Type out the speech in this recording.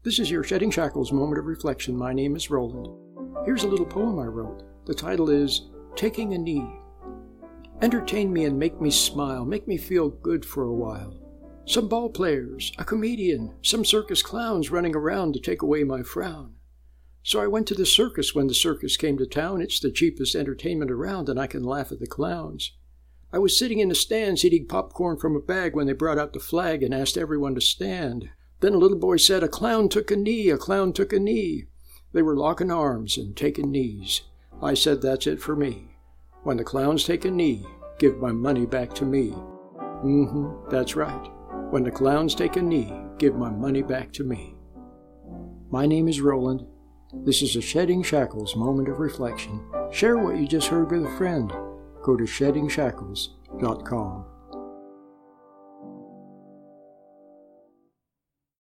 This is your Shedding Shackles moment of reflection. My name is Roland. Here's a little poem I wrote. The title is Taking a Knee. Entertain me and make me smile, make me feel good for a while. Some ball players, a comedian, some circus clowns running around to take away my frown. So I went to the circus when the circus came to town. It's the cheapest entertainment around, and I can laugh at the clowns. I was sitting in the stands eating popcorn from a bag when they brought out the flag and asked everyone to stand. Then a little boy said, "A clown took a knee, a clown took a knee." They were locking arms and taking knees. I said, that's it for me. When the clowns take a knee, give my money back to me. That's right. When the clowns take a knee, give my money back to me. My name is Roland. This is a Shedding Shackles moment of reflection. Share what you just heard with a friend. Go to sheddingshackles.com.